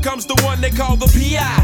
comes the one they call the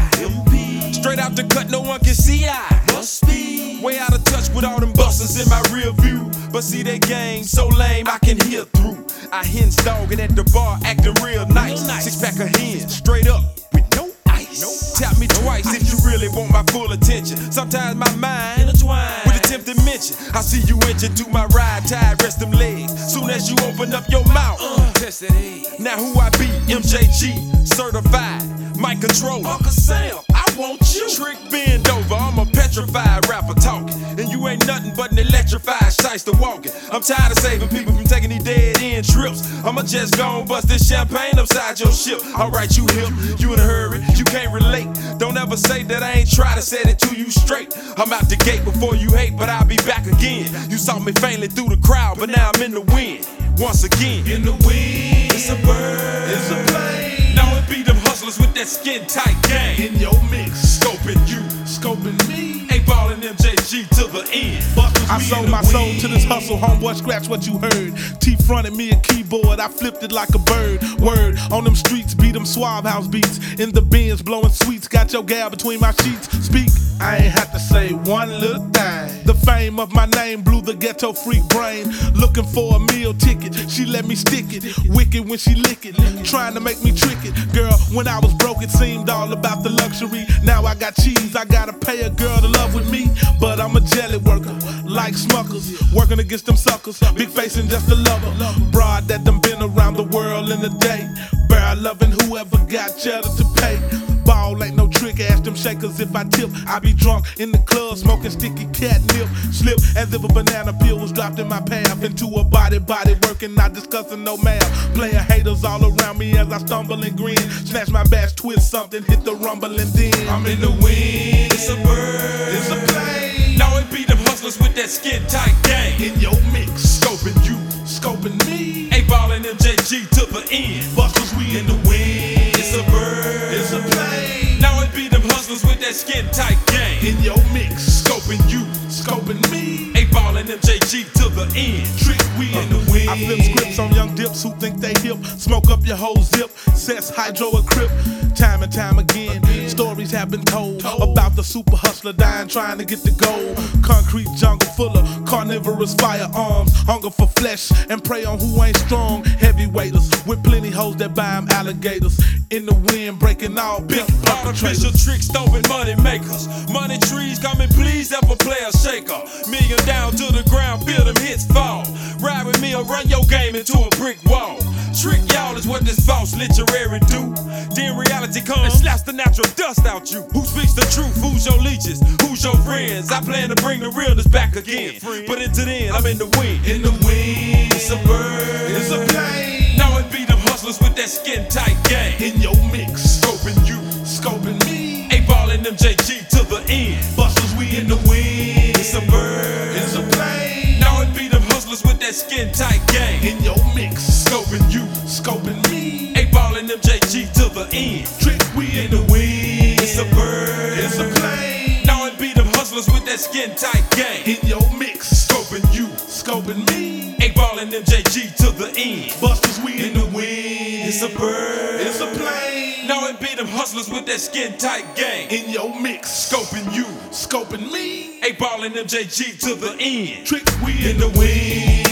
P.I. Straight out the cut, no one can see I must be way out of touch with all them busters in my rear view. But see that game so lame, I can hear through. I hens dogging at the bar, acting real nice. Six-pack of hens, straight up with no ice. Tap me twice if you really want my full attention. Sometimes my mind intertwined with attempted mention. I see you inching to my ride, tied, rest them legs. Soon as you open up your mouth, test that head. Now who I be? MJG, certified, mic controller. Uncle Sam, I want you. Trick bend over, I'm a petrified rapper talking. And you ain't nothing but an electrified shyster walking. I'm tired of saving people from taking these dead end trips. I'ma just gon' bust this champagne upside your ship. Alright, you hip, you in a hurry, you can't relate. Don't ever say that I ain't try to set it to you straight. I'm out the gate before you hate, but I'll be back again. You saw me faintly through the crowd, but now I'm in the wind. Once again, in the wind, it's a bird, it's a plane. Now it be them hustlers with that skin tight game. In your mix, scoping you, scoping me. Ain't ballin' MJG to the end. I sold my soul to this hustle, homeboy, scratch what you heard. T fronted me a keyboard, I flipped it like a bird. Word, on them streets, beat them Suave House beats. In the bins, blowing sweets, got your gal between my sheets. Speak, I ain't had to say one little thing. The fame of my name blew the ghetto freak brain. Looking for a meal ticket, she let me stick it. Wicked when she lick it, trying to make me trick it. Girl, when I was broke, it seemed all about the luxury. Now I got cheese, I gotta pay a girl to love with me. But I'm a jelly worker, like Smuckers, working against them suckers. Big face and just a lover. Broad that done been around the world in a day. Bear loving whoever got cheddar to pay. Ball ain't no trick, ask them shakers if I tip. I be drunk in the club, smoking sticky catnip. Slip as if a banana peel was dropped in my path. Into a body working, not discussing no math. Player haters all around me as I stumble and grin. Snatch my bass, twist something, hit the rumble and then I'm in the wind, it's a bird, it's a plane. Now it be them hustlers with that skin tight game. in your mix, Scoping you, scoping me. ain't ballin' MJG to the end. Busters, we In the wind, it's a bird, it's a plane. now it be them hustlers with that skin tight game. In your mix, Scoping you, scoping me. ain't ballin' MJG to the end. Trick, we In the wind. I flip scripts on young dips who think they hip. Smoke up your whole zip, sets hydro a crip. Time and time again, stories have been told about the super hustler dying trying to get the gold. Concrete jungle full of carnivorous firearms, hunger for flesh and prey on who ain't strong. Heavyweighters with plenty hoes that buy 'em alligators. In the wind, breaking all big Artificial perpetrators. tricks, throwing money makers. Money trees coming, please ever play a shaker. Million down to the ground, feel them hits fall. Ride with me or run your game into a brick wall. Trick y'all is what this false literary do. Then reality comes and slaps the natural dust out you. Who speaks the truth? Who's your leeches? Who's your friends? I plan to bring the realness back again. But until then, I'm in the wind. In the wind, It's a bird, it's a plane. now it be them hustlers with that skin tight game. In your mix, Scoping you, scoping me. ain't ballin' MJG to the end. Busters, we in the wind. It's a bird, It's a plane. now it be them hustlers with that skin tight game. In your mix, Scoping you, scoping me. ain't ballin' MJG to the end. Trick, we in the wind. It's a bird, It's a plane. now it be them hustlers with that skin tight game. In your mix, Scoping you, scoping me. ain't ballin' MJG to the end. Busters, we in the wind. It's a bird, It's a plane. now it be them hustlers with that skin tight game. In your mix, Scoping you, scoping me. ain't ballin' MJG to the end. Trick, we In the wind.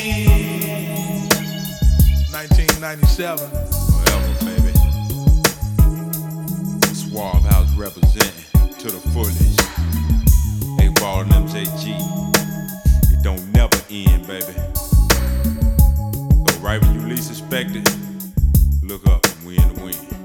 1997. Forever, baby. Suave House representing to the fullest. A-Ball and MJG. It don't never end, baby. So right when you least expect it, look up and we in the wind.